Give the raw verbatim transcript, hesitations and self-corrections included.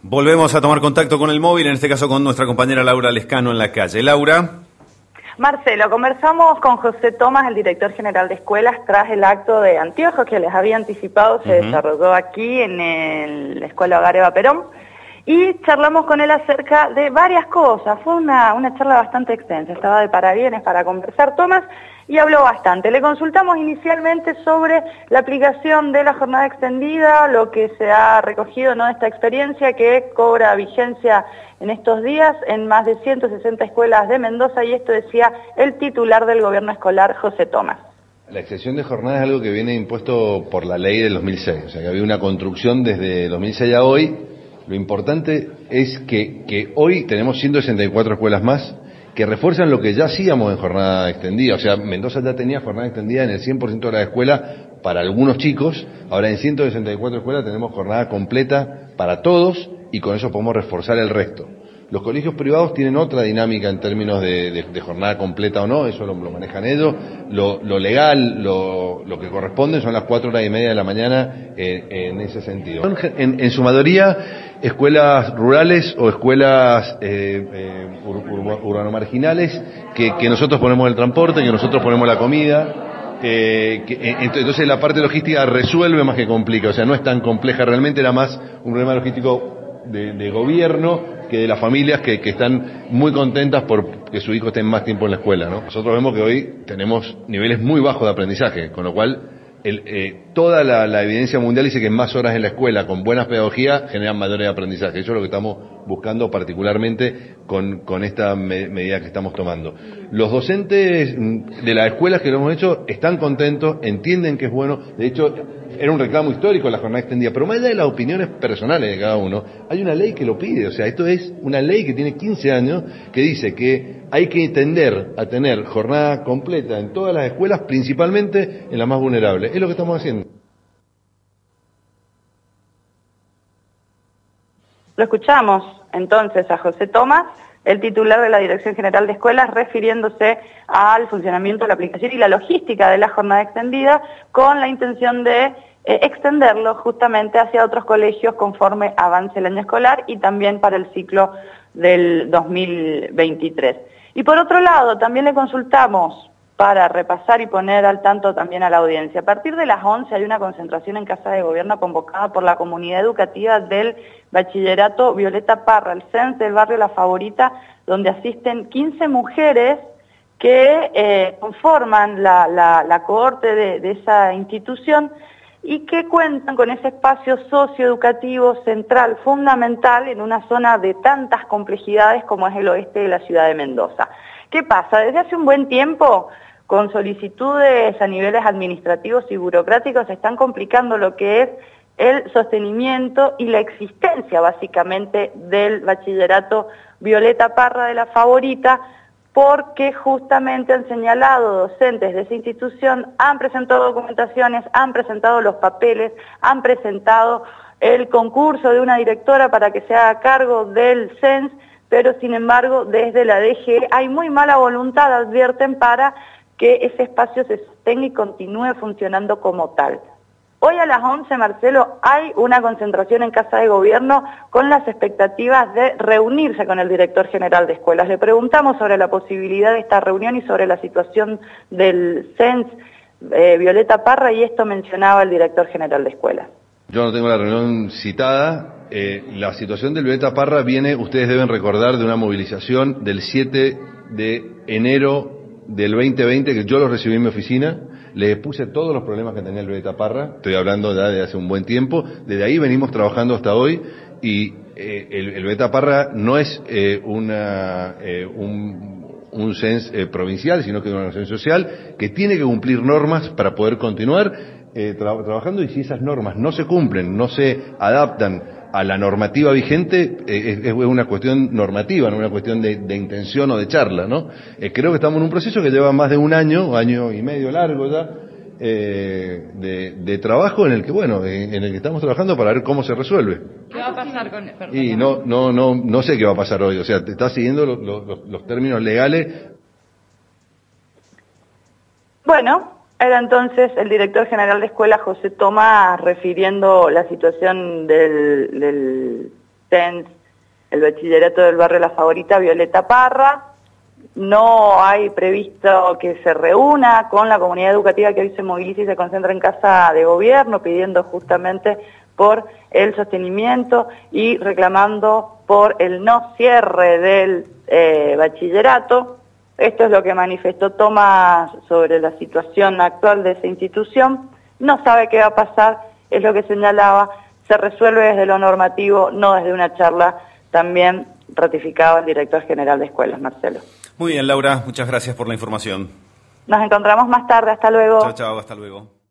Volvemos a tomar contacto con el móvil, en este caso con nuestra compañera Laura Lescano en la calle. Laura. Marcelo, conversamos con José Tomás, el director general de escuelas, tras el acto de Anteojos que les había anticipado, se uh-huh. desarrolló aquí en el, la Escuela Hogar Eva Perón, y charlamos con él acerca de varias cosas. Fue una, una charla bastante extensa, estaba de parabienes para conversar Tomás, y habló bastante. Le consultamos inicialmente sobre la aplicación de la jornada extendida, lo que se ha recogido, ¿no?, de esta experiencia que cobra vigencia en estos días en más de ciento sesenta escuelas de Mendoza, y esto decía el titular del gobierno escolar, José Tomás. La extensión de jornada es algo que viene impuesto por la ley del dos mil seis, o sea que había una construcción desde dos mil seis a hoy. Lo importante es que, que hoy tenemos ciento sesenta y cuatro escuelas más que refuerzan lo que ya hacíamos en jornada extendida. O sea, Mendoza ya tenía jornada extendida en el cien por ciento de la escuela para algunos chicos. Ahora en ciento sesenta y cuatro escuelas tenemos jornada completa para todos y con eso podemos reforzar el resto. Los colegios privados tienen otra dinámica en términos de, de, de jornada completa o no, eso lo, lo manejan ellos. Lo, lo legal, lo, lo que corresponde son las cuatro horas y media de la mañana en, en ese sentido. En, en su mayoría, escuelas rurales o escuelas eh, eh, ur, ur, urbano-marginales, que, que nosotros ponemos el transporte, que nosotros ponemos la comida. Eh, que, eh, entonces la parte logística resuelve más que complica, o sea, no es tan compleja, realmente era más un problema logístico de, de gobierno que de las familias que, que están muy contentas por que su hijo esté más tiempo en la escuela, ¿no? Nosotros vemos que hoy tenemos niveles muy bajos de aprendizaje, con lo cual el, eh, toda la, la evidencia mundial dice que más horas en la escuela con buenas pedagogías generan mayores aprendizaje. Eso es lo que estamos buscando particularmente con, con esta me, medida que estamos tomando. Los docentes de las escuelas que lo hemos hecho están contentos, entienden que es bueno. De hecho, era un reclamo histórico la jornada extendida, pero más allá de las opiniones personales de cada uno, hay una ley que lo pide. O sea, esto es una ley que tiene quince años que dice que hay que tender a tener jornada completa en todas las escuelas, principalmente en las más vulnerables. Es lo que estamos haciendo. Lo escuchamos entonces a José Tomás, el titular de la Dirección General de Escuelas, refiriéndose al funcionamiento de la aplicación y la logística de la jornada extendida, con la intención de eh, extenderlo justamente hacia otros colegios conforme avance el año escolar y también para el ciclo del dos mil veintitrés. Y por otro lado, también le consultamos, para repasar y poner al tanto también a la audiencia, a partir de las once hay una concentración en Casa de Gobierno convocada por la comunidad educativa del Bachillerato Violeta Parra, el C E N S del barrio La Favorita, donde asisten quince mujeres que eh, conforman la, la, la cohorte de, de esa institución y que cuentan con ese espacio socioeducativo central fundamental en una zona de tantas complejidades como es el oeste de la ciudad de Mendoza. ¿Qué pasa? Desde hace un buen tiempo, con solicitudes a niveles administrativos y burocráticos, se están complicando lo que es el sostenimiento y la existencia básicamente del Bachillerato Violeta Parra de La Favorita, porque justamente han señalado docentes de esa institución, han presentado documentaciones, han presentado los papeles, han presentado el concurso de una directora para que se haga cargo del C E N S, pero sin embargo desde la D G hay muy mala voluntad, advierten, para que ese espacio se sostenga y continúe funcionando como tal. Hoy a las once, Marcelo, hay una concentración en Casa de Gobierno con las expectativas de reunirse con el director general de escuelas. Le preguntamos sobre la posibilidad de esta reunión y sobre la situación del C E N S eh, Violeta Parra, y esto mencionaba el director general de escuelas. Yo no tengo la reunión citada. Eh, la situación del Violeta Parra viene, ustedes deben recordar, de una movilización del siete de enero del veinte veinte, que yo lo recibí en mi oficina, le puse todos los problemas que tenía el Violeta Parra, estoy hablando ya de hace un buen tiempo, desde ahí venimos trabajando hasta hoy, y eh, el, el Violeta Parra no es eh, una, eh, un, un C E N S eh, provincial, sino que es una organización social que tiene que cumplir normas para poder continuar eh, tra- trabajando, y si esas normas no se cumplen, no se adaptan a la normativa vigente, eh, es, es una cuestión normativa, no una cuestión de, de intención o de charla, ¿no? Eh, creo que estamos en un proceso que lleva más de un año, año y medio largo ya, eh, de, de trabajo en el que, bueno, en, en el que estamos trabajando para ver cómo se resuelve. ¿Qué va a pasar con él? Y no, no, no, no sé qué va a pasar hoy, o sea, te está siguiendo los, los, los términos legales. Bueno, era entonces el director general de escuela, José Tomás, refiriendo la situación del, del C E N S, el bachillerato del barrio La Favorita, Violeta Parra. No hay previsto que se reúna con la comunidad educativa que hoy se moviliza y se concentra en Casa de Gobierno, pidiendo justamente por el sostenimiento y reclamando por el no cierre del eh, bachillerato. Esto es lo que manifestó Tomás sobre la situación actual de esa institución. No sabe qué va a pasar, es lo que señalaba, se resuelve desde lo normativo, no desde una charla. También ratificaba el director general de escuelas, Marcelo. Muy bien, Laura, muchas gracias por la información. Nos encontramos más tarde, hasta luego. Chao, chao, hasta luego.